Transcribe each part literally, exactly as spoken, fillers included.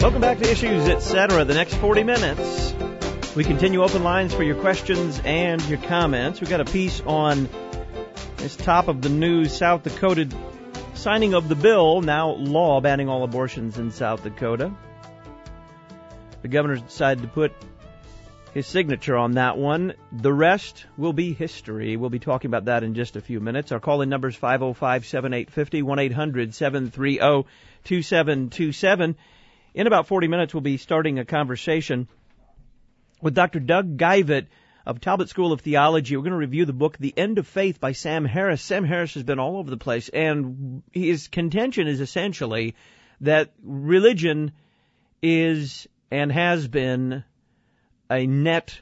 Welcome back to Issues Etc. The next forty minutes, we continue open lines for your questions and your comments. We've got a piece on this top of the news, South Dakota signing of the bill, now law, banning all abortions in South Dakota. The governor decided to put his signature on that one. The rest will be history. We'll be talking about that in just a few minutes. Our call-in number is five oh five, seven eight five oh, one eight hundred, seven three zero, two seven two seven. In about forty minutes, we'll be starting a conversation with Doctor Doug Geivett of Talbot School of Theology. We're going to review the book, The End of Faith by Sam Harris. Sam Harris has been all over the place, and his contention is essentially that religion is and has been a net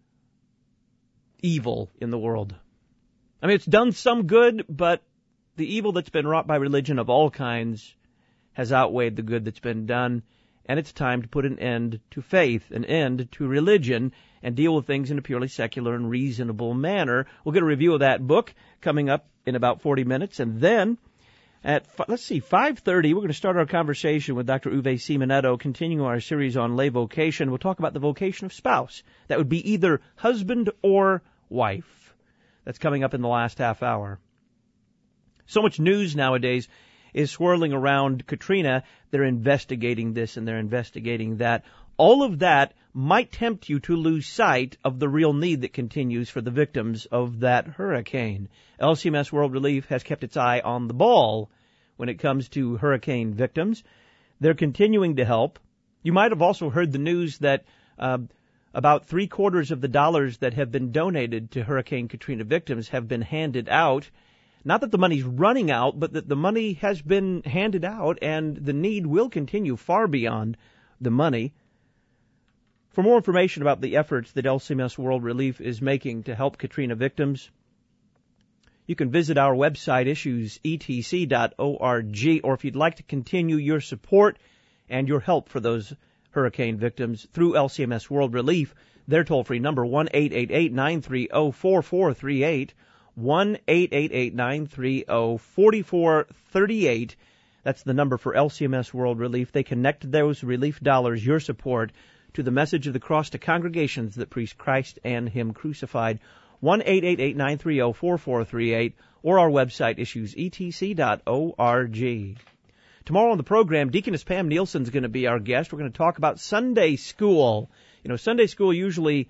evil in the world. I mean, it's done some good, but the evil that's been wrought by religion of all kinds has outweighed the good that's been done. And it's time to put an end to faith, an end to religion, and deal with things in a purely secular and reasonable manner. We'll get a review of that book coming up in about forty minutes. And then at, let's see, five thirty, we're going to start our conversation with Doctor Uwe Simonetto, continuing our series on lay vocation. We'll talk about the vocation of spouse. That would be either husband or wife. That's coming up in the last half hour. So much news nowadays is swirling around Katrina. They're investigating this and they're investigating that. All of that might tempt you to lose sight of the real need that continues for the victims of that hurricane. L C M S World Relief has kept its eye on the ball when it comes to hurricane victims. They're continuing to help. You might have also heard the news that uh, about three quarters of the dollars that have been donated to Hurricane Katrina victims have been handed out. Not that the money's running out, but that the money has been handed out, and the need will continue far beyond the money. For more information about the efforts that L C M S World Relief is making to help Katrina victims, you can visit our website, issues e t c dot org, or if you'd like to continue your support and your help for those hurricane victims through L C M S World Relief, their toll-free number, one eight eight eight, nine three zero, four four three eight, one eight eight eight, nine three zero, four four three eight. That's the number for L C M S World Relief. They connect those relief dollars, your support, to the message of the cross to congregations that preach Christ and Him crucified. one eight eight eight, nine three zero, four four three eight, or our website, issues e t c dot org. Tomorrow on the program, Deaconess Pam Nielsen is going to be our guest. We're going to talk about Sunday school. You know, Sunday school usually,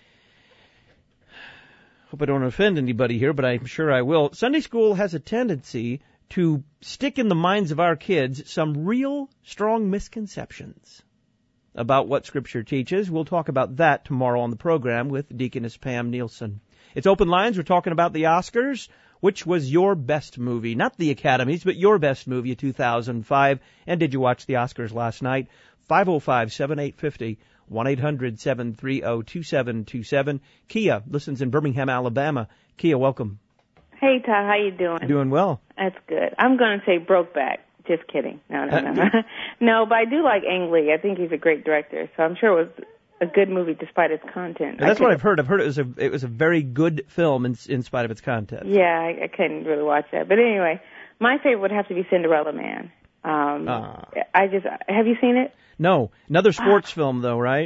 hope I don't offend anybody here, but I'm sure I will. Sunday school has a tendency to stick in the minds of our kids some real strong misconceptions about what Scripture teaches. We'll talk about that tomorrow on the program with Deaconess Pam Nielsen. It's Open Lines. We're talking about the Oscars. Which was your best movie? Not the Academies, but your best movie of two thousand five. And did you watch the Oscars last night? five oh five, seven eight five oh, one eight hundred, seven three zero, two seven two seven. Kia listens in Birmingham, Alabama. Kia, welcome. Hey, Todd, how you doing? Doing well. That's good. I'm going to say Brokeback. Just kidding. No, no, no. No, but I do like Ang Lee. I think he's a great director, so I'm sure it was a good movie despite its content. That's what I've heard. I've heard it was a it was a very good film in, in spite of its content. Yeah, I, I couldn't really watch that. But anyway, my favorite would have to be Cinderella Man. Um, uh, I just have you seen it? No, another sports uh, film though, right?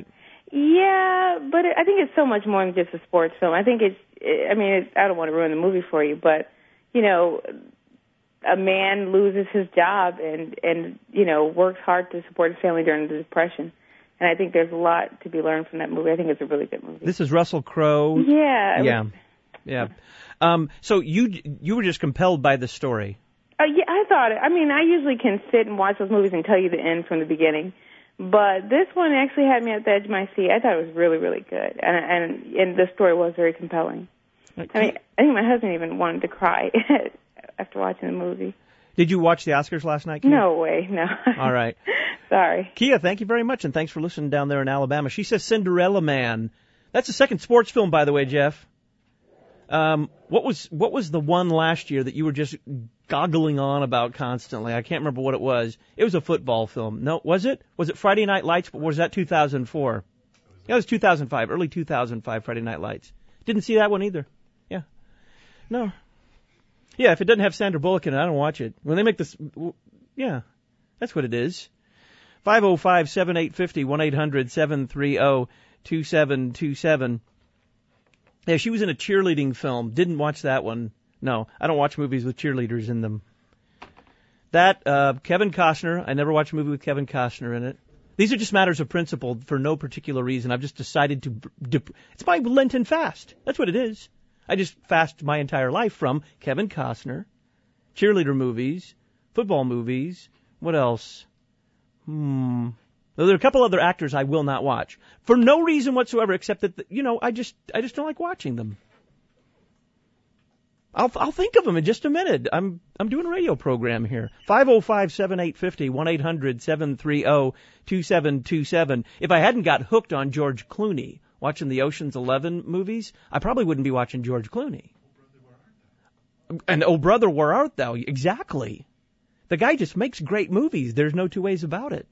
Yeah, but it, I think it's so much more than just a sports film. I think it's. It, I mean, it's, I don't want to ruin the movie for you, but you know, a man loses his job and and you know works hard to support his family during the Depression. And I think there's a lot to be learned from that movie. I think it's a really good movie. This is Russell Crowe. Yeah. Yeah. Yeah. Um, so you you were just compelled by the story. Uh, yeah, I thought it. I mean, I usually can sit and watch those movies and tell you the end from the beginning. But this one actually had me at the edge of my seat. I thought it was really, really good. And and, and the story was very compelling. Okay. I mean, I think my husband even wanted to cry after watching the movie. Did you watch the Oscars last night, Kia? No way, no. All right. Sorry. Kia, thank you very much, and thanks for listening down there in Alabama. She says Cinderella Man. That's the second sports film, by the way, Jeff. Um, what was what was the one last year that you were just goggling on about constantly? I can't remember what it was. It was a football film. No, was it? Was it Friday Night Lights? Or was that two thousand four? Yeah, it was two thousand five, early two thousand five Friday Night Lights. Didn't see that one either. Yeah. No. Yeah, if it doesn't have Sandra Bullock in it, I don't watch it. When they make this, yeah, that's what it is. five oh five, seven eight five oh, one eight hundred, seven three oh, two seven two seven. Yeah, she was in a cheerleading film. Didn't watch that one. No, I don't watch movies with cheerleaders in them. That, uh, Kevin Costner. I never watch a movie with Kevin Costner in it. These are just matters of principle for no particular reason. I've just decided to... Dep- it's my Lenten fast. That's what it is. I just fast my entire life from Kevin Costner, cheerleader movies, football movies. What else? Hmm. There are a couple other actors I will not watch for no reason whatsoever, except that, you know, I just I just don't like watching them. I'll I'll think of them in just a minute. I'm I'm doing a radio program here. five oh five, seven eight five oh, one eight hundred, seven three oh, two seven two seven. If I hadn't got hooked on George Clooney watching the Ocean's Eleven movies, I probably wouldn't be watching George Clooney. And Oh Brother, Where Art Thou? Exactly. The guy just makes great movies. There's no two ways about it.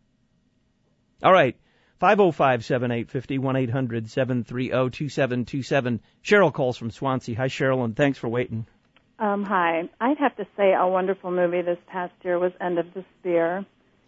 All right. five oh five, seven eight five oh, one eight hundred, seven three oh, two seven two seven. Cheryl calls from Swansea. Hi, Cheryl, and thanks for waiting. Um, hi. I'd have to say a wonderful movie this past year was End of the Spear.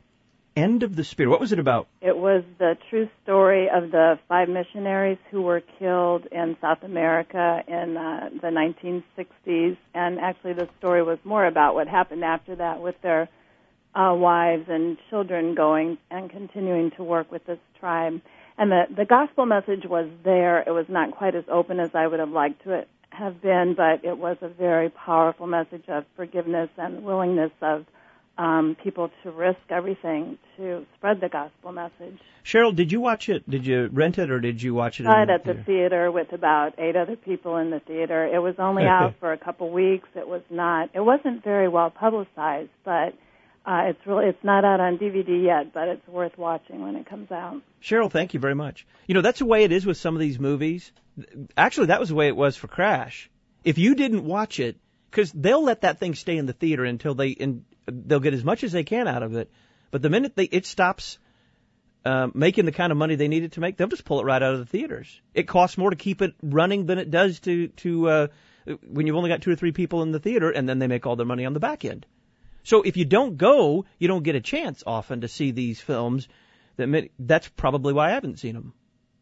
End of the Spear. What was it about? It was the true story of the five missionaries who were killed in South America in uh, the nineteen sixties. And actually the story was more about what happened after that with their uh, wives and children going and continuing to work with this tribe. And the, the gospel message was there. It was not quite as open as I would have liked to it have been, but it was a very powerful message of forgiveness and willingness of um, people to risk everything to spread the gospel message. Cheryl, did you watch it? Did you rent it or did you watch it? I saw in it at the the theater with about eight other people in the theater. It was only out for a couple weeks. It was not. It wasn't very well publicized, but uh, it's really it's not out on D V D yet. But it's worth watching when it comes out. Cheryl, thank you very much. You know, that's the way it is with some of these movies. Actually, that was the way it was for Crash. If you didn't watch it, because they'll let that thing stay in the theater until they in, they'll get as much as they can out of it. But the minute they, it stops uh, making the kind of money they need it to make, they'll just pull it right out of the theaters. It costs more to keep it running than it does to to uh, when you've only got two or three people in the theater, and then they make all their money on the back end. So if you don't go, you don't get a chance often to see these films. That that's probably why I haven't seen them.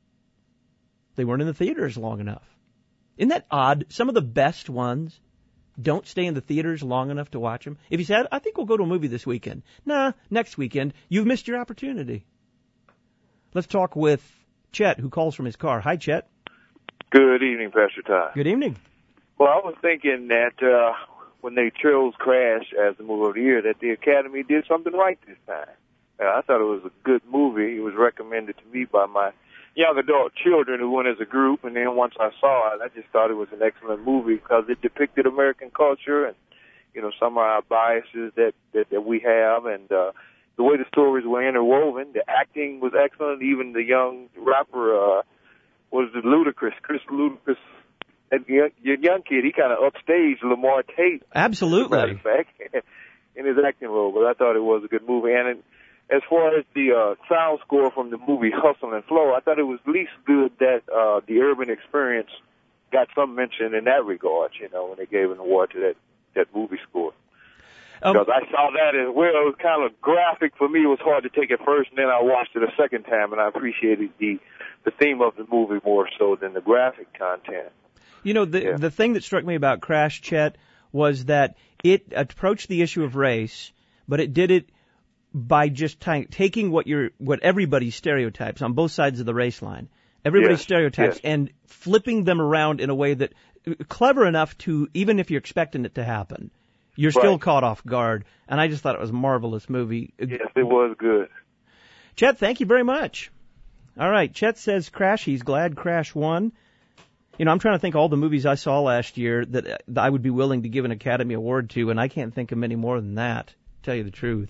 They weren't in the theaters long enough. Isn't that odd? Some of the best ones don't stay in the theaters long enough to watch them. If you said, I think we'll go to a movie this weekend. Nah, next weekend. You've missed your opportunity. Let's talk with Chet, who calls from his car. Hi, Chet. Good evening, Pastor Todd. Good evening. Well, I was thinking that uh, when they chose Crash as the movie of the year, that the Academy did something right this time. Uh, I thought it was a good movie. It was recommended to me by my young adult children who went as a group, and then once I saw it, I just thought it was an excellent movie because it depicted American culture and, you know, some of our biases that, that, that we have, and uh, the way the stories were interwoven. The acting was excellent. Even the young rapper, uh, was it Ludacris, Chris Ludacris, that young, young kid, he kind of upstaged Lamar Tate. Absolutely. In fact, in his acting role, but I thought it was a good movie. And it, as far as the uh, sound score from the movie Hustle and Flow, I thought it was at least good that uh, the Urban Experience got some mention in that regard, you know, when they gave an award to that, that movie score. Um, because I saw that as well. It was kind of graphic for me. It was hard to take at first, and then I watched it a second time, and I appreciated the, the theme of the movie more so than the graphic content. You know, the yeah. the thing that struck me about Crash, Chet, was that it approached the issue of race, but it did it by just t- taking what your what everybody's stereotypes on both sides of the race line, everybody's yes, stereotypes, yes. and flipping them around in a way that clever enough to, even if you're expecting it to happen, you're right. still caught off guard. And I just thought it was a marvelous movie. Yes, it was good. Chet, thank you very much. All right, Chet says Crash. He's glad Crash won. You know, I'm trying to think of all the movies I saw last year that I would be willing to give an Academy Award to, and I can't think of many more than that, to tell you the truth.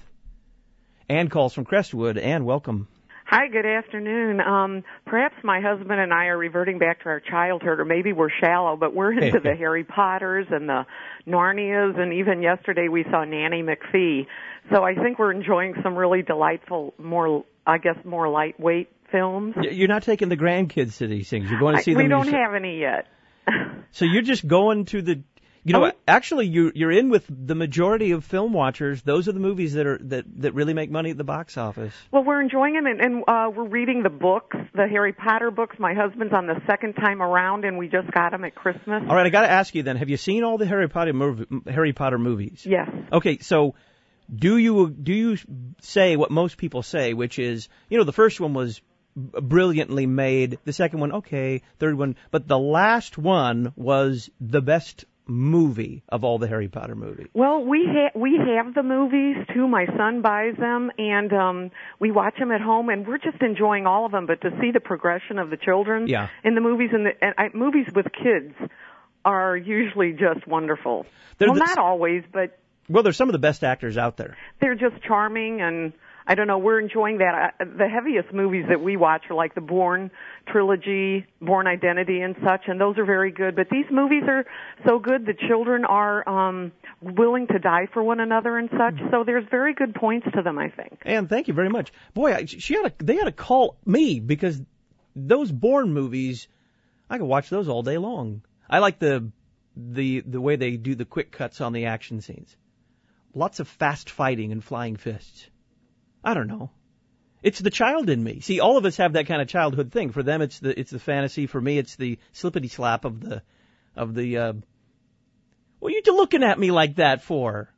Ann calls from Crestwood. Ann, welcome. Hi, good afternoon. Um, perhaps my husband and I are reverting back to our childhood, or maybe we're shallow, but we're into the Harry Potters and the Narnias, and even yesterday we saw Nanny McPhee. So I think we're enjoying some really delightful, more, I guess, more lightweight films. You're not taking the grandkids to these things. You're going to see I, them. We don't yourself. have any yet. So you're just going to the... You know, actually, you, you're in with the majority of film watchers. Those are the movies that are that, that really make money at the box office. Well, we're enjoying them, and, and uh, we're reading the books, the Harry Potter books. My husband's on the second time around, and we just got them at Christmas. All right, I got to ask you then: have you seen all the Harry Potter movie, Harry Potter movies? Yes. Okay, so do you do you say what most people say, which is, you know, the first one was brilliantly made, the second one okay, third one, but the last one was the best movie of all the Harry Potter movies? Well, we ha- we have the movies too. My son buys them, and um we watch them at home, and we're just enjoying all of them. But to see the progression of the children yeah. in the movies, and, the, and I, movies with kids are usually just wonderful. They're well, the, not always, but well, they're some of the best actors out there. They're just charming, and I don't know, we're enjoying that. Uh, the heaviest movies that we watch are like the Bourne trilogy, Bourne Identity and such, and those are very good. But these movies are so good, the children are um willing to die for one another and such, so there's very good points to them, I think. And thank you very much. Boy, I, she had to, they had to call me, because those Bourne movies, I could watch those all day long. I like the the the way they do the quick cuts on the action scenes. Lots of fast fighting and flying fists. I don't know. It's the child in me. See, all of us have that kind of childhood thing. For them, it's the it's the fantasy. For me, it's the slippity slap of the of the. Uh, what are you looking at me like that for?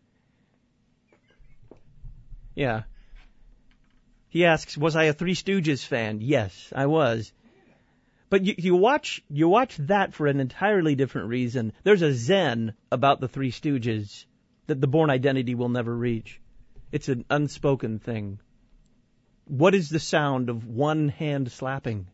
Yeah. He asks, "Was I a Three Stooges fan?" Yes, I was. But you, you watch you watch that for an entirely different reason. There's a zen about the Three Stooges that the Bourne Identity will never reach. It's an unspoken thing. What is the sound of one hand slapping?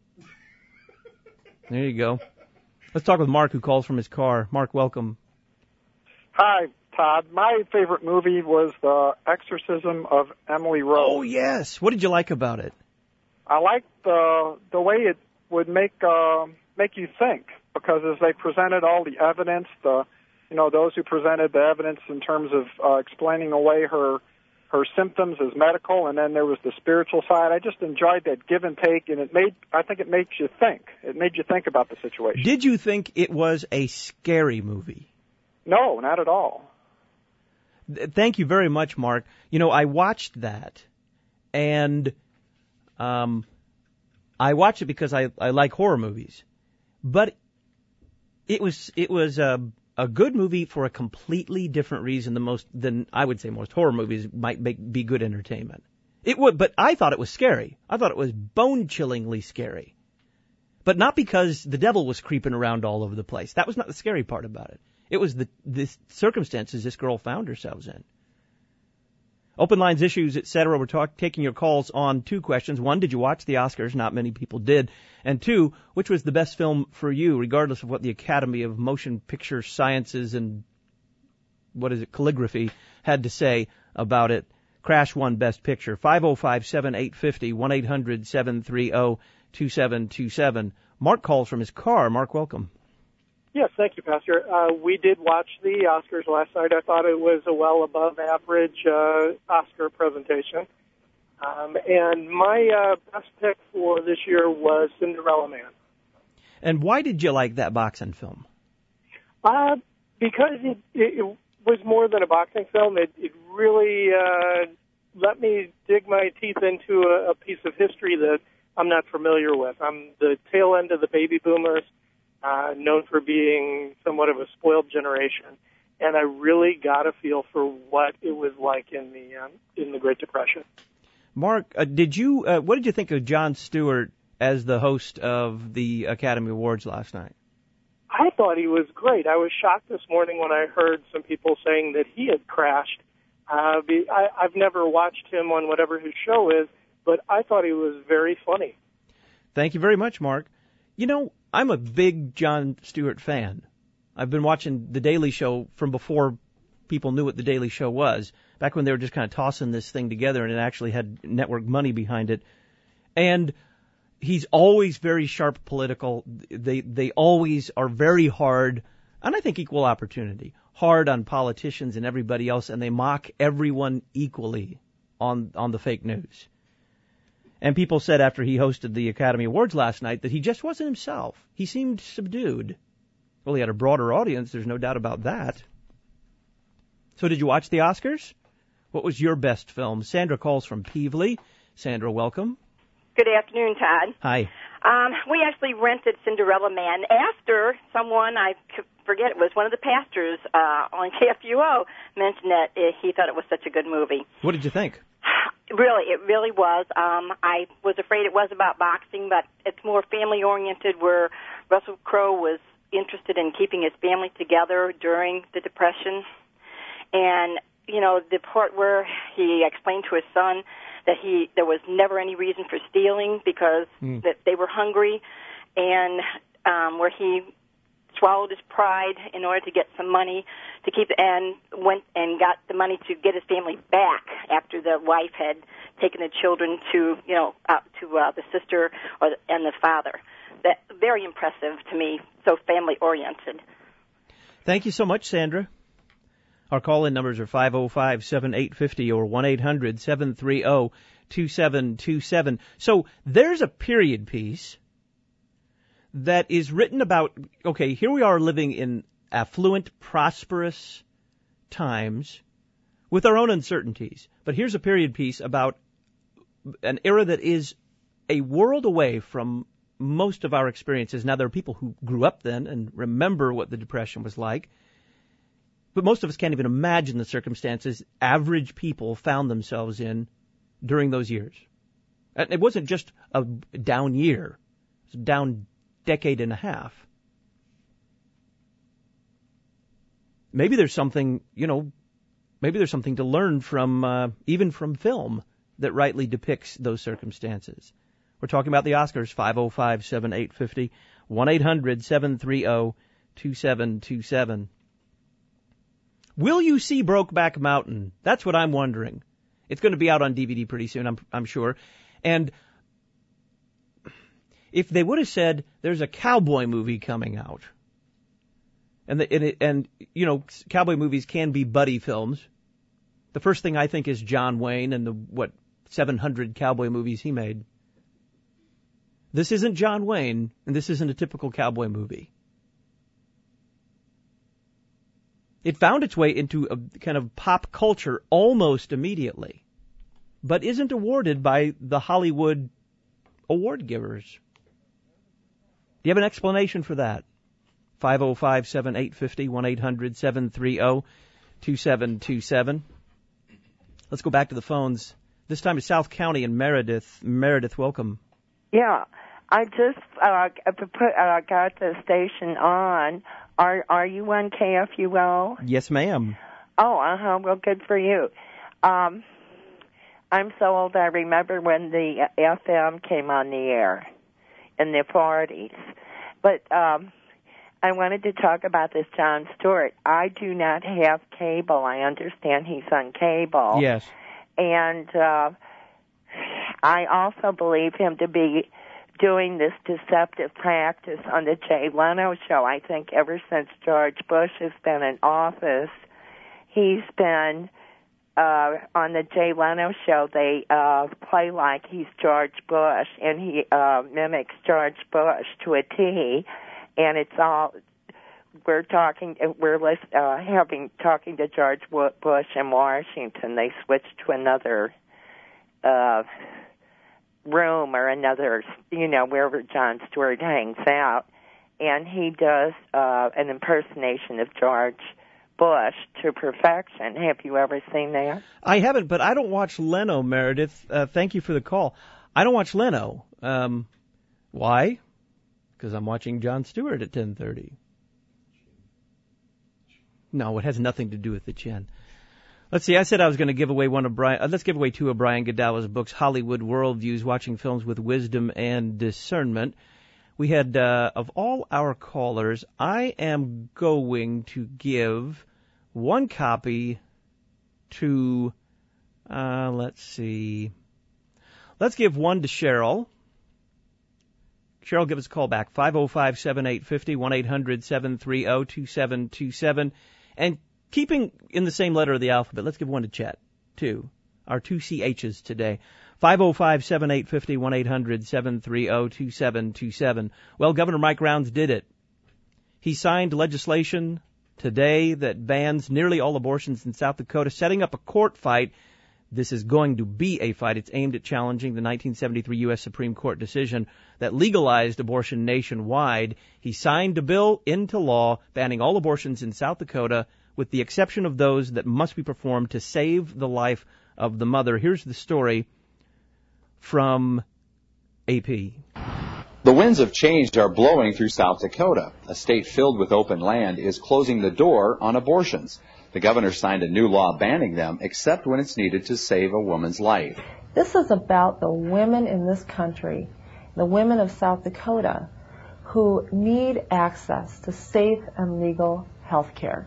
There you go. Let's talk with Mark, who calls from his car. Mark, welcome. Hi, Todd. My favorite movie was The Exorcism of Emily Rose. Oh, yes. What did you like about it? I liked the the way it would make uh, make you think, because as they presented all the evidence, the you know those who presented the evidence in terms of uh, explaining away her her symptoms as medical, and then there was the spiritual side. I just enjoyed that give and take, and it made I think it makes you think. It made you think about the situation. Did you think it was a scary movie? No, not at all. Thank you very much, Mark. You know, I watched that, and um, I watched it because I, I like horror movies. But it was it was a, a good movie for a completely different reason than most than I would say most horror movies might make, be good entertainment. It would, but I thought it was scary. I thought it was bone-chillingly scary. But not because the devil was creeping around all over the place. That was not the scary part about it. It was the, the circumstances this girl found herself in. Open lines, issues, et cetera. We're talk, taking your calls on two questions. One, did you watch the Oscars? Not many people did. And two, which was the best film for you, regardless of what the Academy of Motion Picture Sciences and, what is it, calligraphy had to say about it? Crash won Best Picture. five oh five, seven eight five oh, one eight hundred, seven three oh, two seven two seven. Mark calls from his car. Mark, welcome. Yes, thank you, Pastor. Uh, we did watch the Oscars last night. I thought it was a well above average uh, Oscar presentation. Um, and my uh, best pick for this year was Cinderella Man. And why did you like that boxing film? Uh, because it, it, it was more than a boxing film. It, it really uh, let me dig my teeth into a, a piece of history that I'm not familiar with. I'm the tail end of the baby boomers. Uh, known for being somewhat of a spoiled generation, and I really got a feel for what it was like in the um, in the Great Depression. Mark, uh, did you uh, what did you think of Jon Stewart as the host of the Academy Awards last night? I thought he was great. I was shocked this morning when I heard some people saying that he had crashed. Uh, be, I, I've never watched him on whatever his show is, but I thought he was very funny. Thank you very much, Mark. You know, I'm a big Jon Stewart fan. I've been watching The Daily Show from before people knew what The Daily Show was, back when they were just kind of tossing this thing together and it actually had network money behind it. And he's always very sharp political. They they always are very hard, and I think equal opportunity, hard on politicians and everybody else, and they mock everyone equally on on the fake news. And people said after he hosted the Academy Awards last night that he just wasn't himself. He seemed subdued. Well, he had a broader audience. There's no doubt about that. So did you watch the Oscars? What was your best film? Sandra calls from Peevely. Sandra, welcome. Good afternoon, Todd. Hi. Um, we actually rented Cinderella Man after someone, I forget, it was one of the pastors uh, on K F U O, mentioned that uh, he thought it was such a good movie. What did you think? Really, it really was. Um, I was afraid it was about boxing, but it's more family-oriented, where Russell Crowe was interested in keeping his family together during the Depression. And, you know, the part where he explained to his son that he there was never any reason for stealing because mm. that they were hungry, and um, where he swallowed his pride in order to get some money to keep, and went and got the money to get his family back after the wife had taken the children to, you know, out to uh, the sister or the, and the father. That very impressive to me. So family oriented. Thank you so much, Sandra. Our call-in numbers are five oh five, seven eight five oh or one eight hundred, seven three oh, two seven two seven. So there's a period piece that is written about, okay, here we are living in affluent, prosperous times with our own uncertainties. But here's a period piece about an era that is a world away from most of our experiences. Now, there are people who grew up then and remember what the Depression was like. But most of us can't even imagine the circumstances average people found themselves in during those years. And it wasn't just a down year. It was a down decade and a half. Maybe there's something, you know, maybe there's something to learn from, uh, even from film that rightly depicts those circumstances. We're talking about the Oscars, five oh five, seven eight five oh, one eight hundred, seven three oh, two seven two seven. Will you see Brokeback Mountain? That's what I'm wondering. It's going to be out on D V D pretty soon, I'm, I'm sure. And if they would have said there's a cowboy movie coming out, and, the, and, it, and you know, cowboy movies can be buddy films. The first thing I think is John Wayne and the, what, seven hundred cowboy movies he made. This isn't John Wayne, and this isn't a typical cowboy movie. It found its way into a kind of pop culture almost immediately, but isn't awarded by the Hollywood award givers. Do you have an explanation for that? five oh five, seven eight five oh, one eight hundred, seven three oh, two seven two seven. Let's go back to the phones. This time to South County in Meredith. Meredith, welcome. Yeah, I just uh, put, uh, got the station on. Are are you on K F U O? Yes, ma'am. Oh, uh-huh. Well, good for you. Um, I'm so old I remember when the F M came on the air in the forties. But um, I wanted to talk about this Jon Stewart. I do not have cable. I understand he's on cable. Yes. And uh, I also believe him to be doing this deceptive practice on the Jay Leno show. I think ever since George Bush has been in office, he's been uh, on the Jay Leno show. They uh, play like he's George Bush, and he uh, mimics George Bush to a T. And it's all we're talking. We're uh, having talking to George Bush in Washington. They switched to another Uh, room or another, you know, wherever Jon Stewart hangs out, and he does uh, an impersonation of George Bush to perfection. Have you ever seen that? I haven't, but I don't watch Leno, Meredith. Uh, thank you for the call. I don't watch Leno. Um, why? Because I'm watching Jon Stewart at ten thirty. No, it has nothing to do with the chin. Let's see, I said I was going to give away one of Brian, uh, let's give away two of Brian Godawa's books, Hollywood Worldviews, Watching Films with Wisdom and Discernment. We had, uh, of all our callers, I am going to give one copy to, uh, let's see, let's give one to Cheryl. Cheryl, give us a call back, five oh five, seven eight five oh, one eight hundred, seven three oh, two seven two seven. And keeping in the same letter of the alphabet, let's give one to Chet, too. Our two C H's today. five oh five, seven eight five oh, one eight hundred, seven three oh, two seven two seven. Well, Governor Mike Rounds did it. He signed legislation today that bans nearly all abortions in South Dakota, setting up a court fight. This is going to be a fight. It's aimed at challenging the nineteen seventy-three U S Supreme Court decision that legalized abortion nationwide. He signed a bill into law banning all abortions in South Dakota, with the exception of those that must be performed to save the life of the mother. Here's the story from A P. The winds of change are blowing through South Dakota. A state filled with open land is closing the door on abortions. The governor signed a new law banning them, except when it's needed to save a woman's life. This is about the women in this country, the women of South Dakota, who need access to safe and legal health care.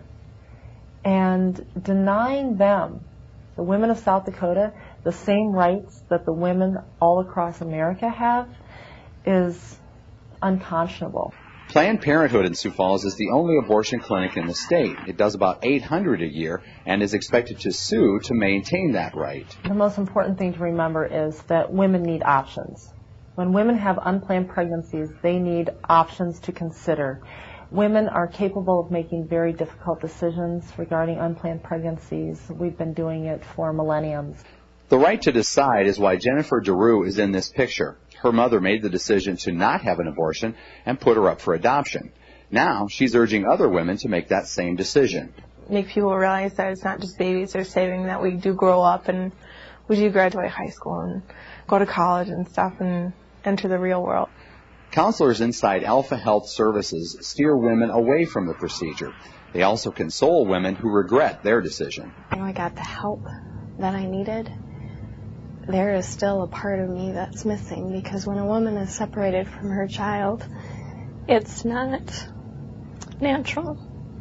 And denying them, the women of South Dakota, the same rights that the women all across America have, is unconscionable. Planned Parenthood in Sioux Falls is the only abortion clinic in the state. It does about eight hundred a year and is expected to sue to maintain that right. The most important thing to remember is that women need options. When women have unplanned pregnancies, they need options to consider. Women are capable of making very difficult decisions regarding unplanned pregnancies. We've been doing it for millenniums. The right to decide is why Jennifer DeRue is in this picture. Her mother made the decision to not have an abortion and put her up for adoption. Now she's urging other women to make that same decision. Make people realize that it's not just babies they're saving, that we do grow up and we do graduate high school and go to college and stuff and enter the real world. Counselors inside Alpha Health Services steer women away from the procedure. They also console women who regret their decision. I know I got the help that I needed. There is still a part of me that's missing, because when a woman is separated from her child, it's not natural.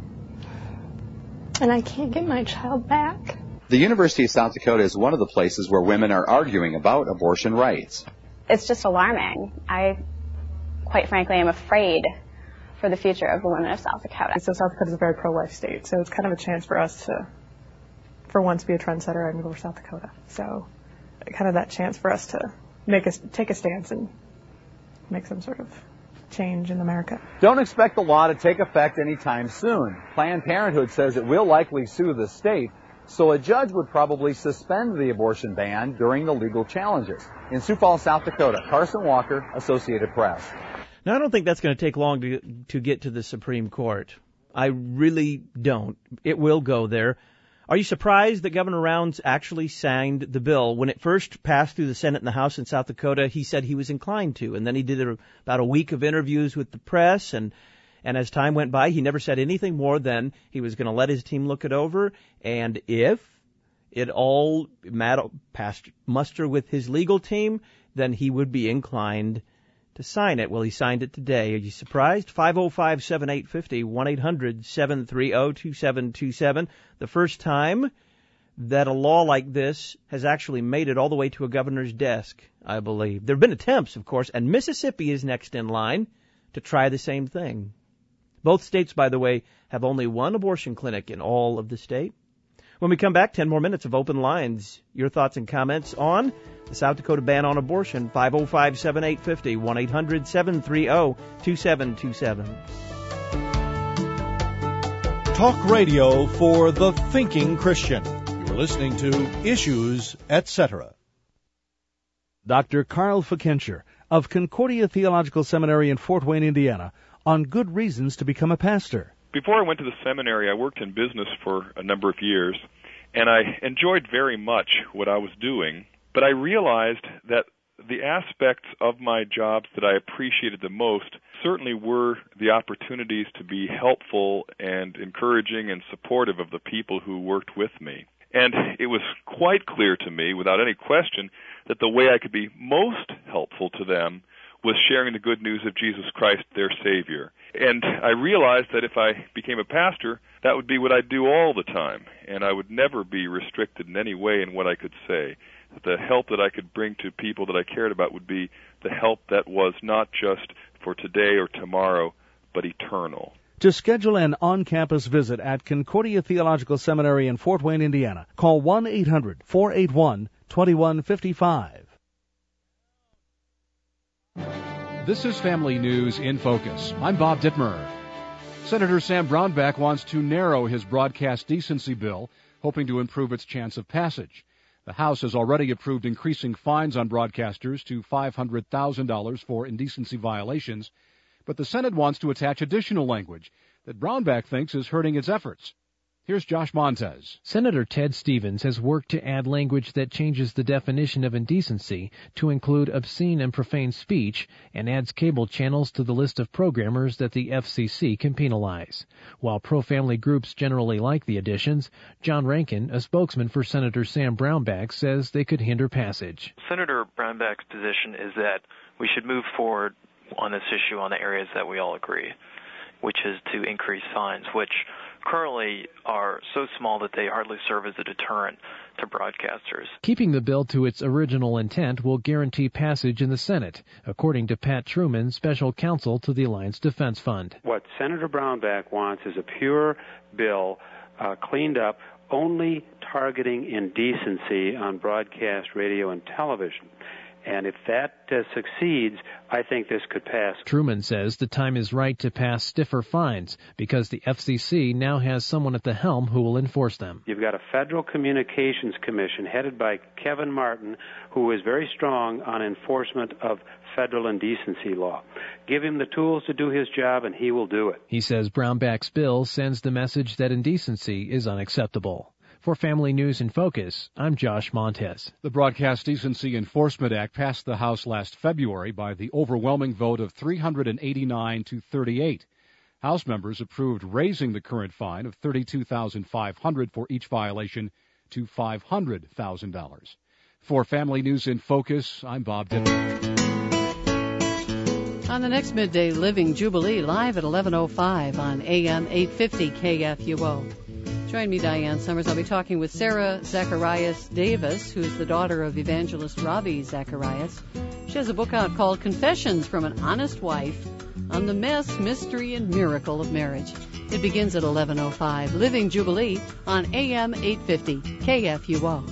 And I can't get my child back. The University of South Dakota is one of the places where women are arguing about abortion rights. It's just alarming. I, quite frankly, am afraid for the future of the women of South Dakota. So South Dakota is a very pro-life state, so it's kind of a chance for us to, for once, be a trendsetter and over South Dakota. So kind of that chance for us to make us take a stance and make some sort of change in America. Don't expect the law to take effect anytime soon. Planned Parenthood says it will likely sue the state, so a judge would probably suspend the abortion ban during the legal challenges. In Sioux Falls, South Dakota, Carson Walker, Associated Press. Now, I don't think that's going to take long to to get to the Supreme Court. I really don't. It will go there. Are you surprised that Governor Rounds actually signed the bill? When it first passed through the Senate and the House in South Dakota, he said he was inclined to. And then he did a, about a week of interviews with the press. And, and as time went by, he never said anything more than he was going to let his team look it over. And if it all passed muster with his legal team, then he would be inclined to sign it. Well, he signed it today. Are you surprised? five oh five, seven eight five oh, one eight hundred, seven three oh, two seven two seven. The first time that a law like this has actually made it all the way to a governor's desk, I believe. There have been attempts, of course, and Mississippi is next in line to try the same thing. Both states, by the way, have only one abortion clinic in all of the state. When we come back, ten more minutes of open lines. Your thoughts and comments on the South Dakota ban on abortion, five oh five, seven eight five oh, one eight hundred, seven three oh, two seven two seven. Talk radio for the thinking Christian. You're listening to Issues, et cetera. Doctor Carl Fickenscher of Concordia Theological Seminary in Fort Wayne, Indiana, on good reasons to become a pastor. Before I went to the seminary, I worked in business for a number of years, and I enjoyed very much what I was doing, but I realized that the aspects of my jobs that I appreciated the most certainly were the opportunities to be helpful and encouraging and supportive of the people who worked with me. And it was quite clear to me, without any question, that the way I could be most helpful to them was sharing the good news of Jesus Christ, their Savior. And I realized that if I became a pastor, that would be what I'd do all the time, and I would never be restricted in any way in what I could say. The help that I could bring to people that I cared about would be the help that was not just for today or tomorrow, but eternal. To schedule an on-campus visit at Concordia Theological Seminary in Fort Wayne, Indiana, call one eight hundred, four eight one, two one five five. This is Family News in Focus. I'm Bob Dittmer. Senator Sam Brownback wants to narrow his broadcast decency bill, hoping to improve its chance of passage. The House has already approved increasing fines on broadcasters to five hundred thousand dollars for indecency violations, but the Senate wants to attach additional language that Brownback thinks is hurting its efforts. Here's Josh Montez. Senator Ted Stevens has worked to add language that changes the definition of indecency to include obscene and profane speech and adds cable channels to the list of programmers that the F C C can penalize. While pro-family groups generally like the additions, John Rankin, a spokesman for Senator Sam Brownback, says they could hinder passage. Senator Brownback's position is that we should move forward on this issue on the areas that we all agree, which is to increase fines, which currently are so small that they hardly serve as a deterrent to broadcasters. Keeping the bill to its original intent will guarantee passage in the Senate, according to Pat Truman, special counsel to the Alliance Defense Fund. What Senator Brownback wants is a pure bill, uh, cleaned up, only targeting indecency on broadcast radio and television. And if that uh, succeeds, I think this could pass. Truman says the time is right to pass stiffer fines because the F C C now has someone at the helm who will enforce them. You've got a Federal Communications Commission headed by Kevin Martin, who is very strong on enforcement of federal indecency law. Give him the tools to do his job, and he will do it. He says Brownback's bill sends the message that indecency is unacceptable. For Family News in Focus, I'm Josh Montez. The Broadcast Decency Enforcement Act passed the House last February by the overwhelming vote of three hundred eighty-nine to thirty-eight. House members approved raising the current fine of thirty-two thousand five hundred dollars for each violation to five hundred thousand dollars. For Family News in Focus, I'm Bob Dittman. On the next Midday Living Jubilee, live at eleven oh five on A M eight fifty K F U O. Join me, Diane Summers. I'll be talking with Sarah Zacharias Davis, who's the daughter of evangelist Ravi Zacharias. She has a book out called Confessions from an Honest Wife on the Mess, Mystery, and Miracle of Marriage. It begins at eleven oh five. Living Jubilee on A M eight fifty K F U O.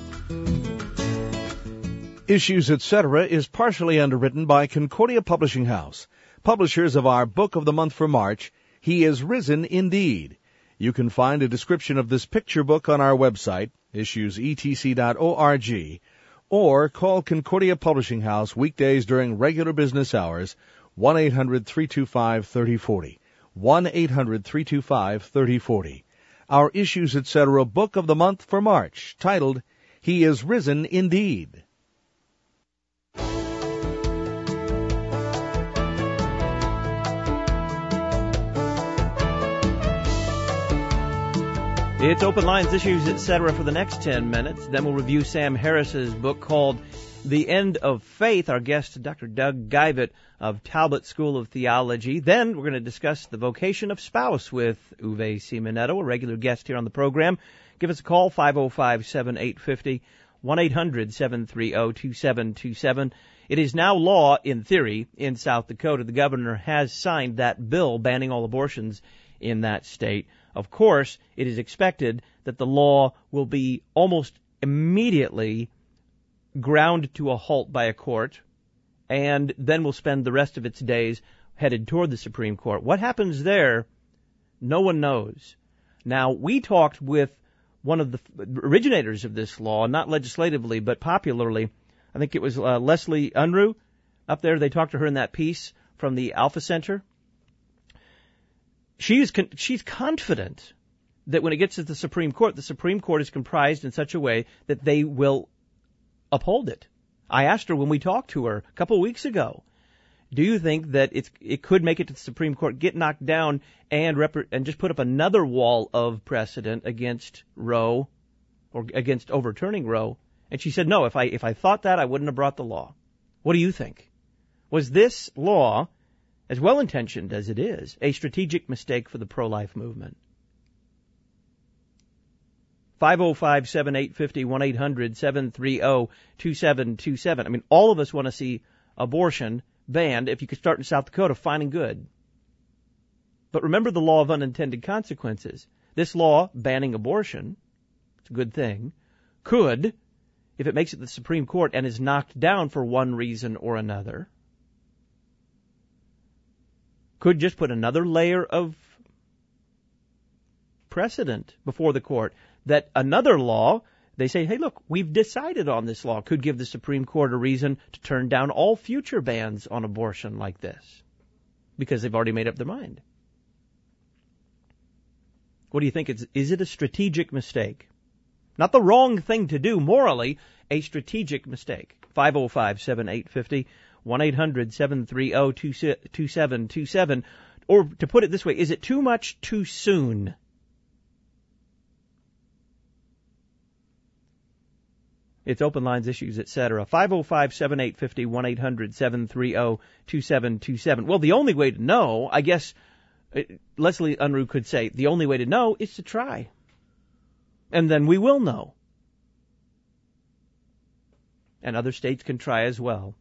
Issues, et cetera is partially underwritten by Concordia Publishing House, publishers of our Book of the Month for March, He is Risen Indeed. You can find a description of this picture book on our website, issues e t c dot org, or call Concordia Publishing House weekdays during regular business hours, one eight hundred three two five three oh four oh, one eight hundred three two five three oh four oh. Our Issues, et cetera Book of the Month for March, titled, He is Risen Indeed. It's Open Lines, Issues, et cetera for the next ten minutes. Then we'll review Sam Harris's book called The End of Faith. Our guest, Doctor Doug Geivett of Talbot School of Theology. Then we're going to discuss the vocation of spouse with Uwe Simonetto, a regular guest here on the program. Give us a call, five oh five, seven eight five oh, one eight hundred seven three oh two seven two seven. It is now law, in theory, in South Dakota. The governor has signed that bill banning all abortions in that state. Of course, it is expected that the law will be almost immediately ground to a halt by a court, and then will spend the rest of its days headed toward the Supreme Court. What happens there, no one knows. Now, we talked with one of the originators of this law, not legislatively, but popularly. I think it was uh, Leslie Unruh up there. They talked to her in that piece from the Alpha Center. She is con- she's confident that when it gets to the Supreme Court, the Supreme Court is comprised in such a way that they will uphold it. I asked her when we talked to her a couple of weeks ago, do you think that it's, it could make it to the Supreme Court, get knocked down, and rep- and just put up another wall of precedent against Roe or against overturning Roe? And she said, no, if I if I thought that, I wouldn't have brought the law. What do you think? Was this law, as well-intentioned as it is, a strategic mistake for the pro-life movement? five oh five, seven eight five oh, one eight hundred seven three oh two seven two seven. I mean, all of us want to see abortion banned. If you could start in South Dakota, fine and good. But remember the law of unintended consequences. This law banning abortion, it's a good thing, could, if it makes it to the Supreme Court and is knocked down for one reason or another, could just put another layer of precedent before the court that another law, they say, hey, look, we've decided on this law, could give the Supreme Court a reason to turn down all future bans on abortion like this because they've already made up their mind. What do you think? It's, is it a strategic mistake? Not the wrong thing to do morally, a strategic mistake. five oh five, seven eight five oh, one eight hundred, seven three oh, two seven two seven. Or to put it this way, is it too much too soon? It's open lines, issues, et cetera. five oh five, seven eight five oh, one eight hundred, seven three oh, two seven two seven. Well, the only way to know, I guess, Leslie Unruh could say, the only way to know is to try. And then we will know. And other states can try as well.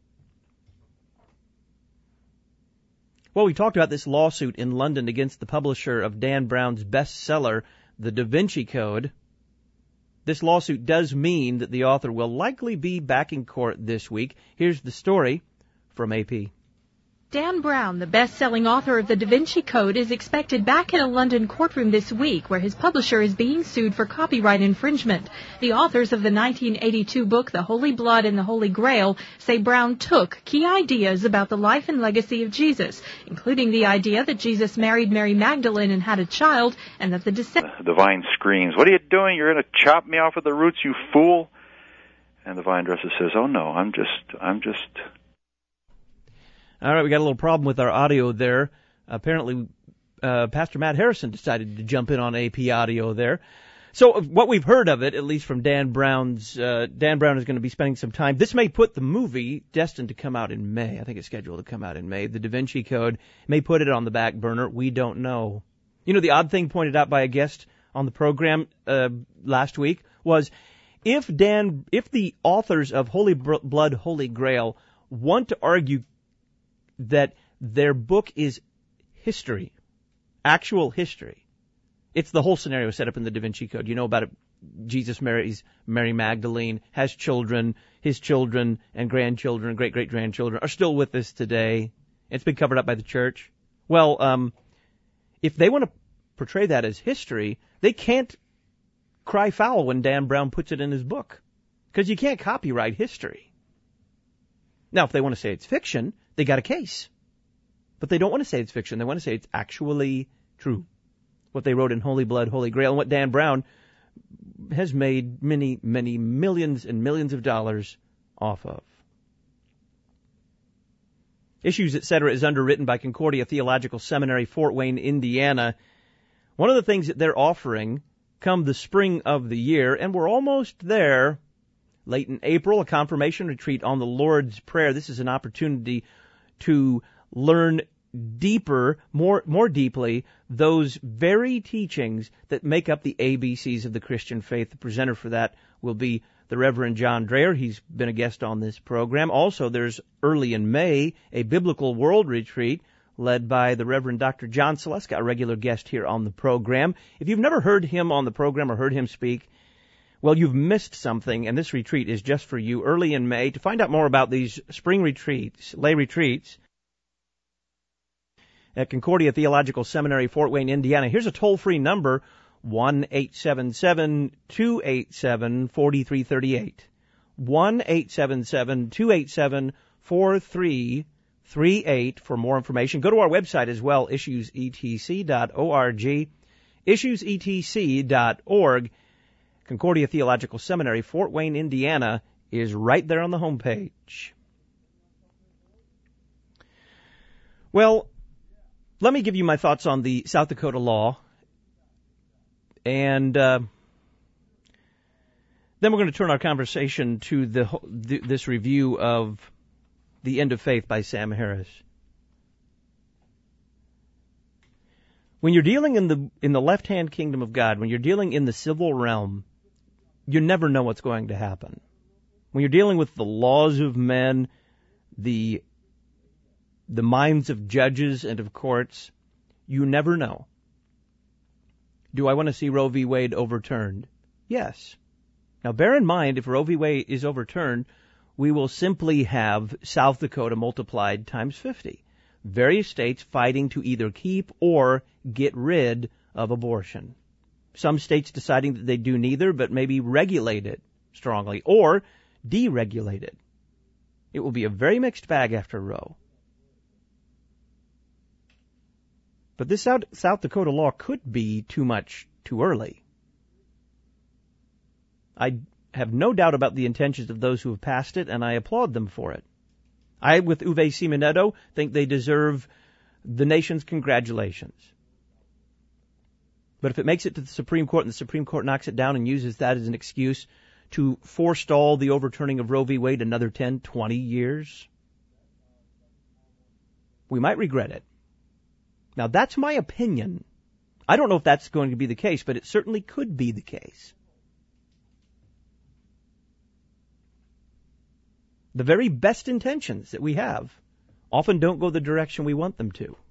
Well, we talked about this lawsuit in London against the publisher of Dan Brown's bestseller, The Da Vinci Code. This lawsuit does mean that the author will likely be back in court this week. Here's the story from A P. Dan Brown, the best-selling author of The Da Vinci Code, is expected back in a London courtroom this week where his publisher is being sued for copyright infringement. The authors of the nineteen eighty-two book The Holy Blood and the Holy Grail say Brown took key ideas about the life and legacy of Jesus, including the idea that Jesus married Mary Magdalene and had a child, and that the descendants... The vine screams, "What are you doing? You're going to chop me off at the roots, you fool!" And the vine dresser says, "Oh no, I'm just, I'm just..." All right, we got a little problem with our audio there. Apparently, uh, Pastor Matt Harrison decided to jump in on A P audio there. So what we've heard of it, at least from Dan Brown's, uh, Dan Brown is going to be spending some time. This may put the movie, destined to come out in May, I think it's scheduled to come out in May, the Da Vinci Code, may put it on the back burner. We don't know. You know, the odd thing pointed out by a guest on the program uh, last week was if Dan, if the authors of Holy Blood, Holy Grail want to argue that their book is history, actual history. It's the whole scenario set up in the Da Vinci Code. You know about it. Jesus marries Mary Magdalene, has children. His children and grandchildren, great-great-grandchildren are still with us today. It's been covered up by the church. Well, um, if they want to portray that as history, they can't cry foul when Dan Brown puts it in his book, because you can't copyright history. Now, if they want to say it's fiction, they got a case. But they don't want to say it's fiction. They want to say it's actually true. What they wrote in Holy Blood, Holy Grail, and what Dan Brown has made many, many millions and millions of dollars off of. Issues, et cetera, is underwritten by Concordia Theological Seminary, Fort Wayne, Indiana. One of the things that they're offering come the spring of the year, and we're almost there, late in April, a confirmation retreat on the Lord's Prayer. This is an opportunity to learn deeper, more more deeply, those very teachings that make up the A B Cs of the Christian faith. The presenter for that will be the Reverend John Dreher. He's been a guest on this program. Also, there's early in May a Biblical World Retreat led by the Reverend Doctor John Seleska, a regular guest here on the program. If you've never heard him on the program or heard him speak, well, you've missed something, and this retreat is just for you early in May. To find out more about these spring retreats, lay retreats, at Concordia Theological Seminary, Fort Wayne, Indiana, here's a toll-free number, one eight seven seven, two eight seven, four three three eight. one eight seven seven, two eight seven, four three three eight for more information. Go to our website as well, issues e t c dot org, issues e t c dot org. Concordia Theological Seminary, Fort Wayne, Indiana, is right there on the homepage. Well, let me give you my thoughts on the South Dakota law, and uh, then we're going to turn our conversation to the, this review of The End of Faith by Sam Harris. When you're dealing in the in the left-hand kingdom of God, when you're dealing in the civil realm, you never know what's going to happen. When you're dealing with the laws of men, the the minds of judges and of courts, you never know. Do I want to see Roe v. Wade overturned? Yes. Now bear in mind, if Roe v. Wade is overturned, we will simply have South Dakota multiplied times fifty. Various states fighting to either keep or get rid of abortion. Some states deciding that they do neither, but maybe regulate it strongly or deregulate it. It will be a very mixed bag after Roe. But this South, South Dakota law could be too much too early. I have no doubt about the intentions of those who have passed it, and I applaud them for it. I, with Uwe Simoneto, think they deserve the nation's congratulations. But if it makes it to the Supreme Court and the Supreme Court knocks it down and uses that as an excuse to forestall the overturning of Roe v. Wade another ten, twenty years, we might regret it. Now, that's my opinion. I don't know if that's going to be the case, but it certainly could be the case. The very best intentions that we have often don't go the direction we want them to.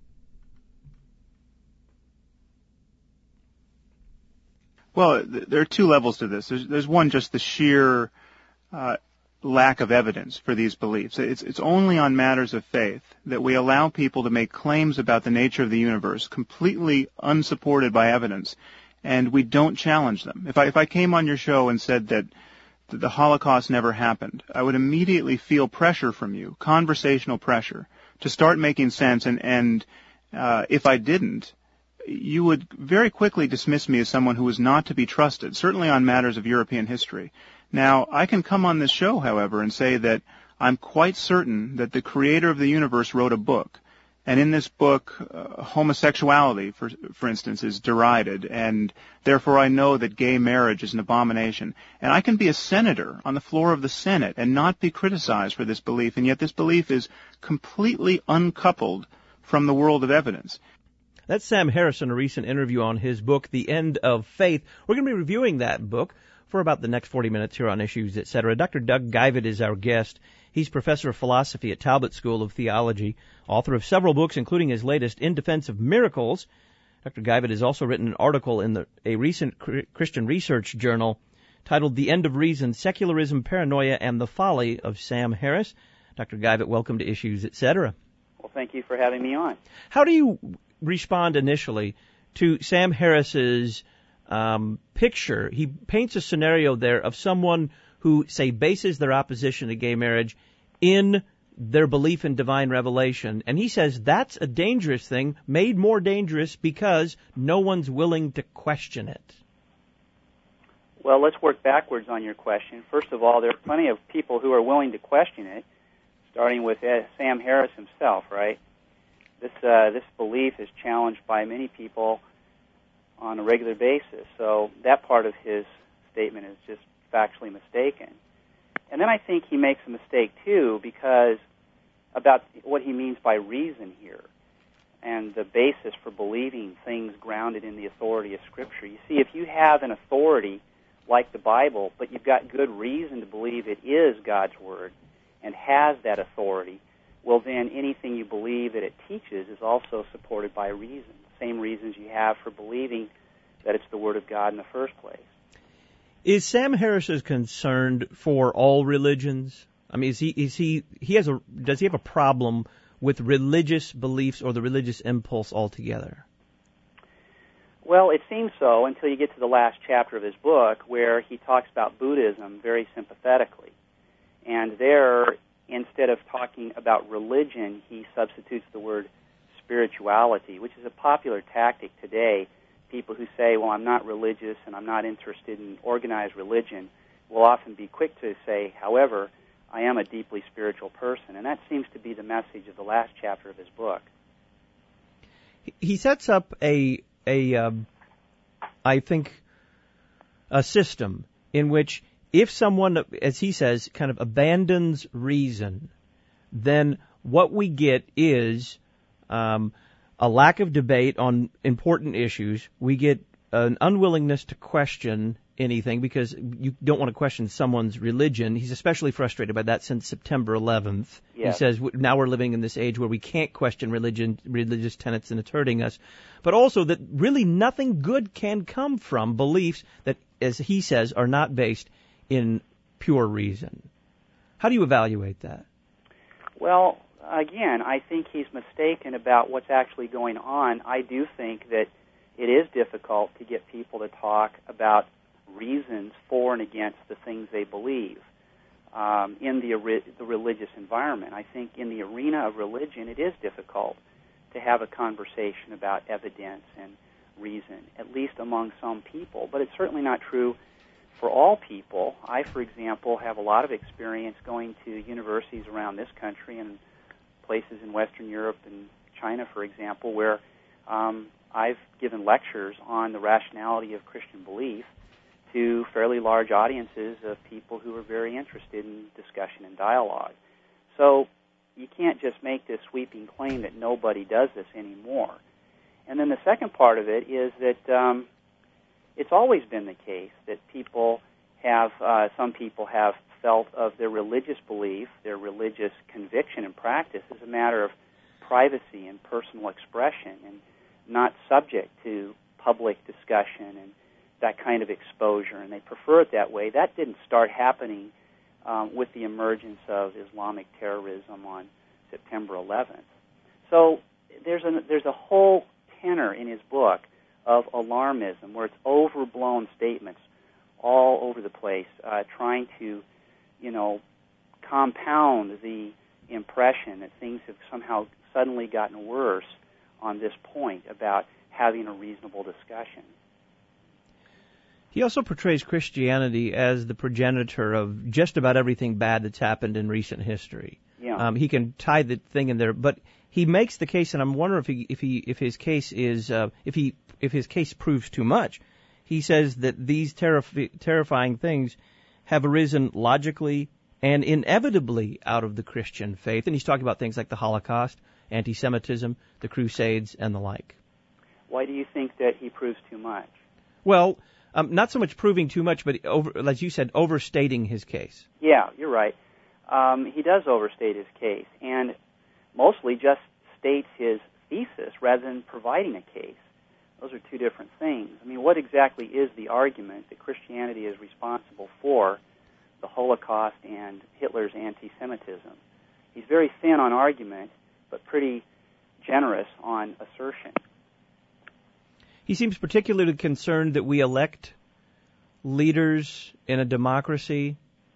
Well, there are two levels to this. There's, there's one, just the sheer uh, lack of evidence for these beliefs. It's, it's only on matters of faith that we allow people to make claims about the nature of the universe completely unsupported by evidence, and we don't challenge them. If I, if I came on your show and said that the Holocaust never happened, I would immediately feel pressure from you, conversational pressure, to start making sense, and, and uh, if I didn't, you would very quickly dismiss me as someone who was not to be trusted, certainly on matters of European history. Now, I can come on this show, however, and say that I'm quite certain that the creator of the universe wrote a book. And in this book, uh, homosexuality, for, for instance, is derided, and therefore I know that gay marriage is an abomination. And I can be a senator on the floor of the Senate and not be criticized for this belief, and yet this belief is completely uncoupled from the world of evidence. That's Sam Harris in a recent interview on his book, The End of Faith. We're going to be reviewing that book for about the next forty minutes here on Issues, et cetera. Doctor Doug Geivett is our guest. He's professor of philosophy at Talbot School of Theology, author of several books, including his latest, In Defense of Miracles. Doctor Geivett has also written an article in the, a recent Christian research journal titled The End of Reason, Secularism, Paranoia, and the Folly of Sam Harris. Doctor Geivett, welcome to Issues, et cetera. Well, thank you for having me on. How do you respond initially to Sam Harris's um, picture? He paints a scenario there of someone who, say, bases their opposition to gay marriage in their belief in divine revelation. And he says that's a dangerous thing, made more dangerous because no one's willing to question it. Well, let's work backwards on your question. First of all, there are plenty of people who are willing to question it, starting with uh, Sam Harris himself, right? This uh, this belief is challenged by many people on a regular basis. So that part of his statement is just factually mistaken. And then I think he makes a mistake, too, because about what he means by reason here and the basis for believing things grounded in the authority of Scripture. You see, if you have an authority like the Bible, but you've got good reason to believe it is God's Word and has that authority, well, then anything you believe that it teaches is also supported by reason, same reasons you have for believing that it's the Word of God in the first place. Is Sam Harris concerned for all religions? I mean, is he is he he has a does he have a problem with religious beliefs or the religious impulse altogether? Well, it seems so until you get to the last chapter of his book, where he talks about Buddhism very sympathetically, and there, instead of talking about religion, he substitutes the word spirituality, which is a popular tactic today. People who say, well, I'm not religious and I'm not interested in organized religion will often be quick to say, however, I am a deeply spiritual person. And that seems to be the message of the last chapter of his book. He sets up a, a um, I think, a system in which if someone, as he says, kind of abandons reason, then what we get is um, a lack of debate on important issues. We get an unwillingness to question anything because you don't want to question someone's religion. He's especially frustrated by that since September eleventh. Yes. He says now we're living in this age where we can't question religion, religious tenets, and it's hurting us. But also that really nothing good can come from beliefs that, as he says, are not based in pure reason. How do you evaluate that? Well, again, I think he's mistaken about what's actually going on. I do think that it is difficult to get people to talk about reasons for and against the things they believe um, in the, the religious environment. I think in the arena of religion, it is difficult to have a conversation about evidence and reason, at least among some people. But it's certainly not true for all people. I, for example, have a lot of experience going to universities around this country and places in Western Europe and China, for example, where um, I've given lectures on the rationality of Christian belief to fairly large audiences of people who are very interested in discussion and dialogue. So you can't just make this sweeping claim that nobody does this anymore. And then the second part of it is that um, it's always been the case that people have, uh, some people have felt of their religious belief, their religious conviction and practice as a matter of privacy and personal expression and not subject to public discussion and that kind of exposure, and they prefer it that way. That didn't start happening um, with the emergence of Islamic terrorism on September eleventh. So there's a, there's a whole tenor in his book of alarmism where it's overblown statements all over the place, uh, trying to, you know, compound the impression that things have somehow suddenly gotten worse on this point about having a reasonable discussion. He also portrays Christianity as the progenitor of just about everything bad that's happened in recent history. Yeah. Um, he can tie the thing in there, but he makes the case, and I'm wondering if he, if he, if his case is, uh, if he, if his case proves too much. He says that these terrif- terrifying things have arisen logically and inevitably out of the Christian faith, and he's talking about things like the Holocaust, anti-Semitism, the Crusades, and the like. Why do you think that he proves too much? Well, um, not so much proving too much, but over, as you said, overstating his case. Yeah, you're right. Um, he does overstate his case, and mostly just states his thesis rather than providing a case. Those are two different things. I mean, what exactly is the argument that Christianity is responsible for the Holocaust and Hitler's anti-Semitism? He's very thin on argument, but pretty generous on assertion. He seems particularly concerned that we elect leaders in a democracy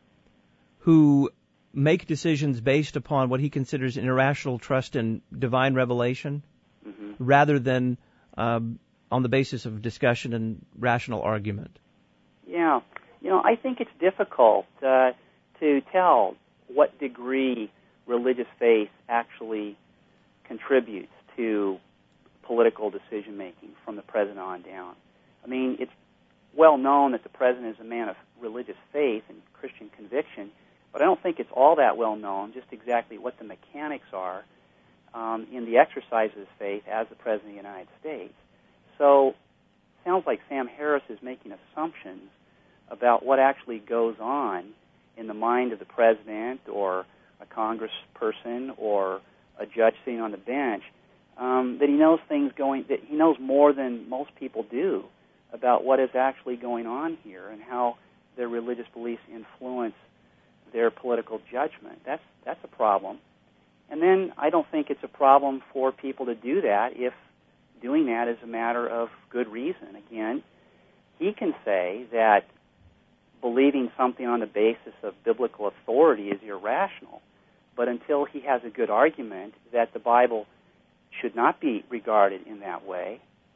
who make decisions based upon what he considers an irrational trust in divine revelation, mm-hmm. rather than um, on the basis of discussion and rational argument. Yeah. You know, I think it's difficult uh, to tell what degree religious faith actually contributes to political decision-making from the president on down. I mean, it's well known that the president is a man of religious faith and Christian conviction, but I don't think it's all that well known just exactly what the mechanics are um, in the exercise of his faith as the president of the United States. So it sounds like Sam Harris is making assumptions about what actually goes on in the mind of the president or a congressperson or a judge sitting on the bench, um, that he knows things going, that he knows more than most people do about what is actually going on here and how their religious beliefs influence their political judgment. That's that's a problem. And then I don't think it's a problem for people to do that if doing that is a matter of good reason. Again, he can say that believing something on the basis of biblical authority is irrational, but until he has a good argument that the Bible should not be regarded in that way,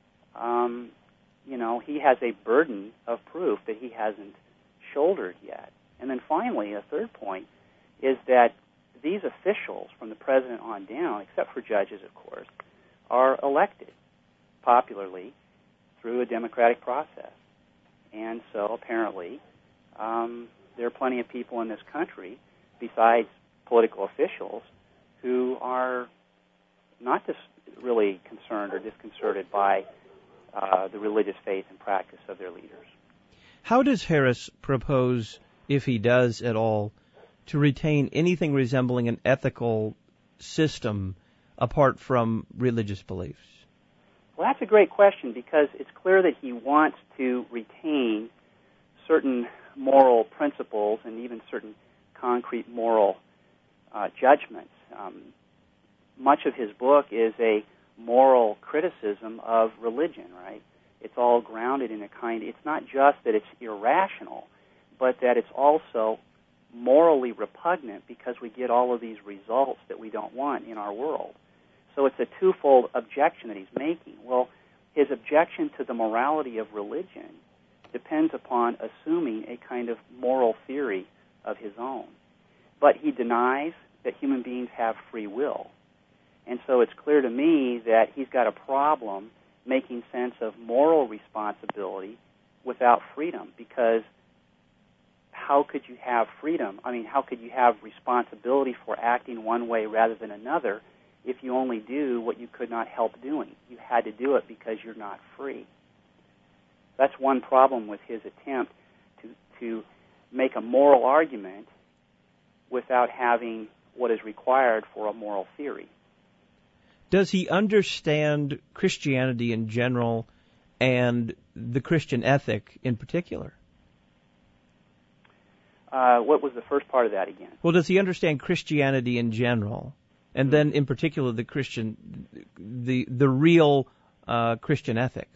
um, you know, he has a burden of proof that he hasn't shouldered yet. And then finally, a third point is that these officials from the president on down, except for judges, of course, are elected popularly through a democratic process. And so apparently um, there are plenty of people in this country, besides political officials, who are not just really concerned or disconcerted by uh, the religious faith and practice of their leaders. How does Harris propose, if he does at all, to retain anything resembling an ethical system apart from religious beliefs? Well, that's a great question, because it's clear that he wants to retain certain moral principles and even certain concrete moral uh, judgments. Um, much of his book is a moral criticism of religion, right? it's all grounded in a kind, it's not just that it's irrational, but that it's also morally repugnant because we get all of these results that we don't want in our world. So it's a twofold objection that he's making. Well, his objection to the morality of religion depends upon assuming a kind of moral theory of his own. But he denies that human beings have free will. And so it's clear to me that he's got a problem making sense of moral responsibility without freedom, because how could you have freedom? I mean, how could you have responsibility for acting one way rather than another if you only do what you could not help doing? You had to do it because you're not free. That's one problem with his attempt to, to make a moral argument without having what is required for a moral theory. Does he understand Christianity in general and the Christian ethic in particular? Uh, what was the first part of that again? Well, does he understand Christianity in general, and then in particular the Christian, the the real uh, Christian ethic?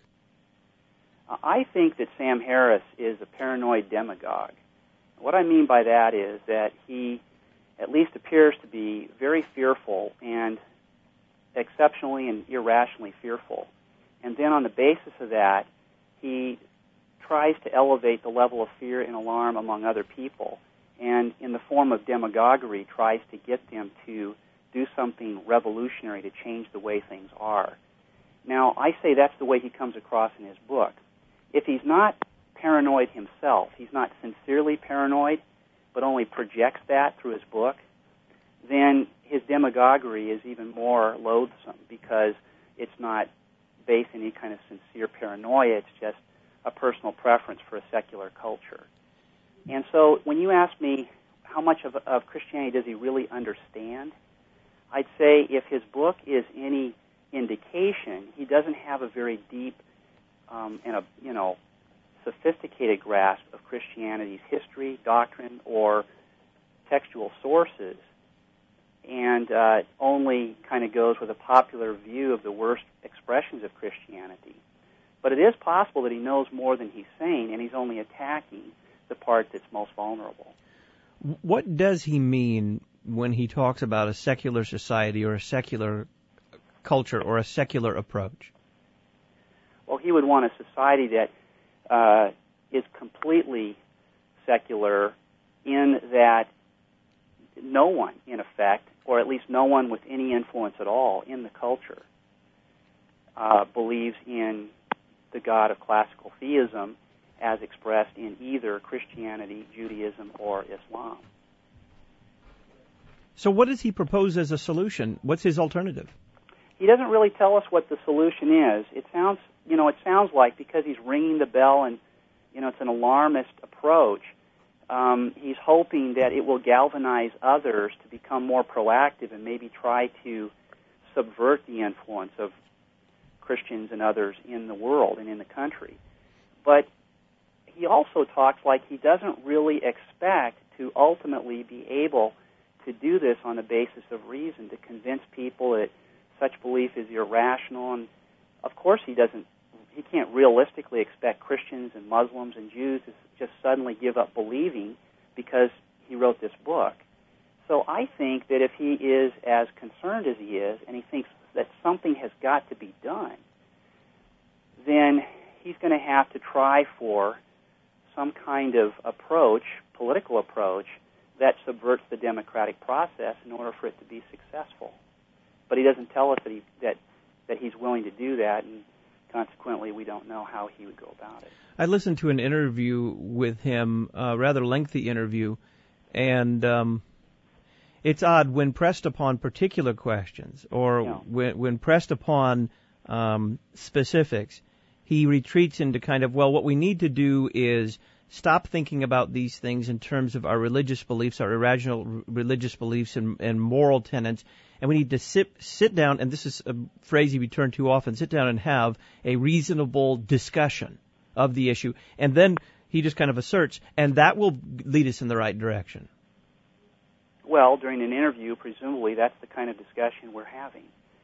I think that Sam Harris is a paranoid demagogue. What I mean by that is that he at least appears to be very fearful and exceptionally and irrationally fearful. And then on the basis of that, he tries to elevate the level of fear and alarm among other people, and in the form of demagoguery tries to get them to do something revolutionary to change the way things are. Now, I say that's the way he comes across in his book. If he's not paranoid himself, he's not sincerely paranoid, but only projects that through his book, then his demagoguery is even more loathsome because it's not based in any kind of sincere paranoia. It's just a personal preference for a secular culture. And so when you ask me how much of, of Christianity does he really understand, I'd say if his book is any indication, he doesn't have a very deep um, and a you know sophisticated grasp of Christianity's history, doctrine, or textual sources, and uh, only kind of goes with a popular view of the worst expressions of Christianity. But it is possible that he knows more than he's saying, and he's only attacking the part that's most vulnerable. What does he mean when he talks about a secular society or a secular culture or a secular approach? Well, he would want a society that uh, is completely secular in that no one, in effect, or at least no one with any influence at all in the culture, uh, believes in the God of classical theism as expressed in either Christianity, Judaism, or Islam. So what does he propose as a solution? What's his alternative? He doesn't really tell us what the solution is. It sounds, you know, it sounds like because he's ringing the bell and, you know, it's an alarmist approach, um, he's hoping that it will galvanize others to become more proactive and maybe try to subvert the influence of Christians and others in the world and in the country. But he also talks like he doesn't really expect to ultimately be able to do this on the basis of reason, to convince people that such belief is irrational. And of course he doesn't, he can't realistically expect Christians and Muslims and Jews to just suddenly give up believing because he wrote this book. So I think that if he is as concerned as he is, and he thinks that something has got to be done, then he's going to have to try for some kind of approach, political approach, that subverts the democratic process in order for it to be successful. But he doesn't tell us that he that that he's willing to do that, and consequently we don't know how he would go about it. I listened to an interview with him, a rather lengthy interview, and um, it's odd when pressed upon particular questions or Yeah. when, when pressed upon um, specifics, he retreats into kind of, well, what we need to do is stop thinking about these things in terms of our religious beliefs, our irrational r- religious beliefs and, and moral tenets, and we need to sit, sit down, and this is a phrase he returned to often, sit down and have a reasonable discussion of the issue. And then he just kind of asserts, and that will lead us in the right direction. Well, during an interview, presumably that's the kind of discussion we're having.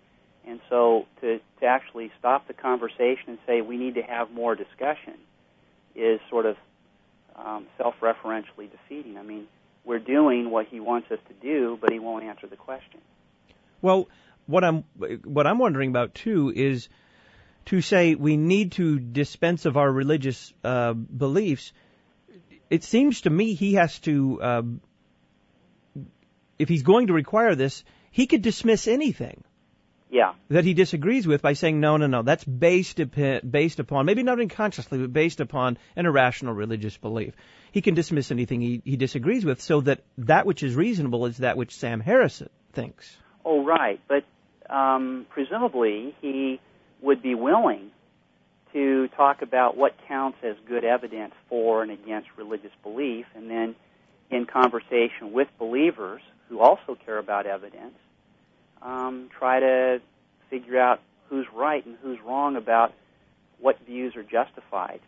And so to, to actually stop the conversation and say we need to have more discussion is sort of um, self-referentially defeating. I mean, we're doing what he wants us to do, but he won't answer the question. Well, what I'm what I'm wondering about too is to say we need to dispense of our religious uh, beliefs. It seems to me he has to, uh, if he's going to require this, he could dismiss anything. Yeah. That he disagrees with by saying, no, no, no, that's based, ep- based upon, maybe not unconsciously, but based upon an irrational religious belief. He can dismiss anything he, he disagrees with so that that which is reasonable is that which Sam Harris thinks. Oh, right. But um, presumably he would be willing to talk about what counts as good evidence for and against religious belief, and then in conversation with believers who also care about evidence, Um, try to figure out who's right and who's wrong about what views are justified.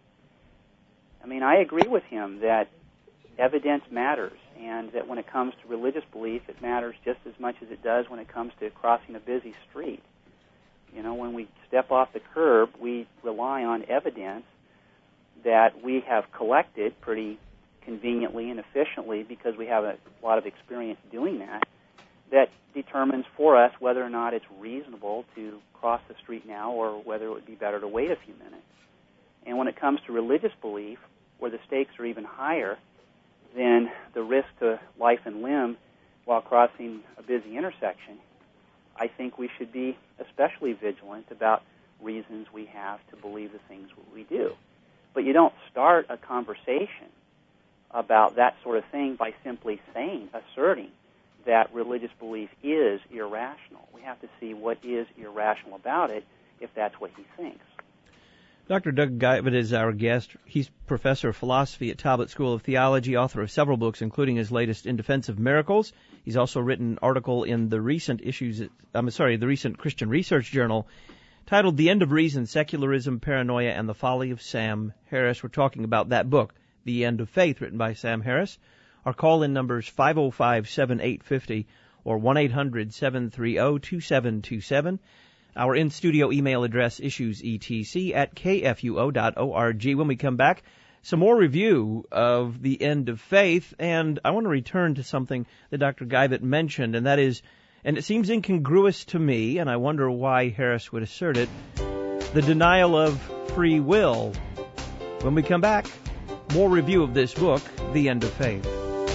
I mean, I agree with him that evidence matters, and that when it comes to religious belief, it matters just as much as it does when it comes to crossing a busy street. You know, when we step off the curb, we rely on evidence that we have collected pretty conveniently and efficiently because we have a lot of experience doing that, that determines for us whether or not it's reasonable to cross the street now or whether it would be better to wait a few minutes. And when it comes to religious belief, where the stakes are even higher than the risk to life and limb while crossing a busy intersection, I think we should be especially vigilant about reasons we have to believe the things we do. But you don't start a conversation about that sort of thing by simply saying, asserting, that religious belief is irrational. We have to see what is irrational about it if that's what he thinks. Doctor Doug Geivett is our guest. He's professor of philosophy at Talbot School of Theology, author of several books, including his latest In Defense of Miracles. He's also written an article in the recent issues, I'm sorry, the recent Christian Research Journal titled The End of Reason, Secularism, Paranoia, and the Folly of Sam Harris. We're talking about that book, The End of Faith, written by Sam Harris. Our call-in number is five oh five, seven eight five oh or one eight hundred, seven three oh, two seven two seven. Our in-studio email address, issuesetc at k f u o dot org. When we come back, some more review of The End of Faith, and I want to return to something that Doctor Geivett mentioned, and that is, and it seems incongruous to me, and I wonder why Harris would assert it, the denial of free will. When we come back, more review of this book, The End of Faith.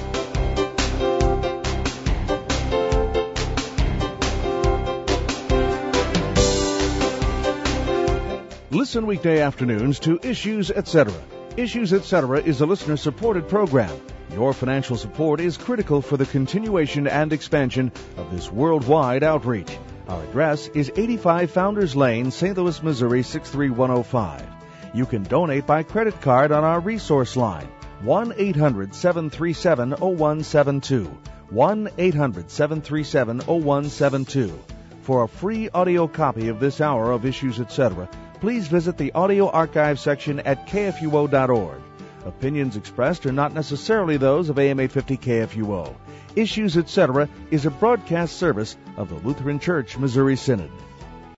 Listen weekday afternoons to Issues, et cetera. Issues, et cetera is a listener-supported program. Your financial support is critical for the continuation and expansion of this worldwide outreach. Our address is eighty-five Founders Lane, Saint Louis, Missouri, six three one oh five. You can donate by credit card on our resource line, one eight hundred, seven three seven, oh one seven two, one eight hundred, seven three seven, oh one seven two. For a free audio copy of this hour of Issues, et cetera, please visit the audio archive section at k f u o dot org. Opinions expressed are not necessarily those of A M eight fifty K F U O. Issues, et cetera is a broadcast service of the Lutheran Church Missouri Synod.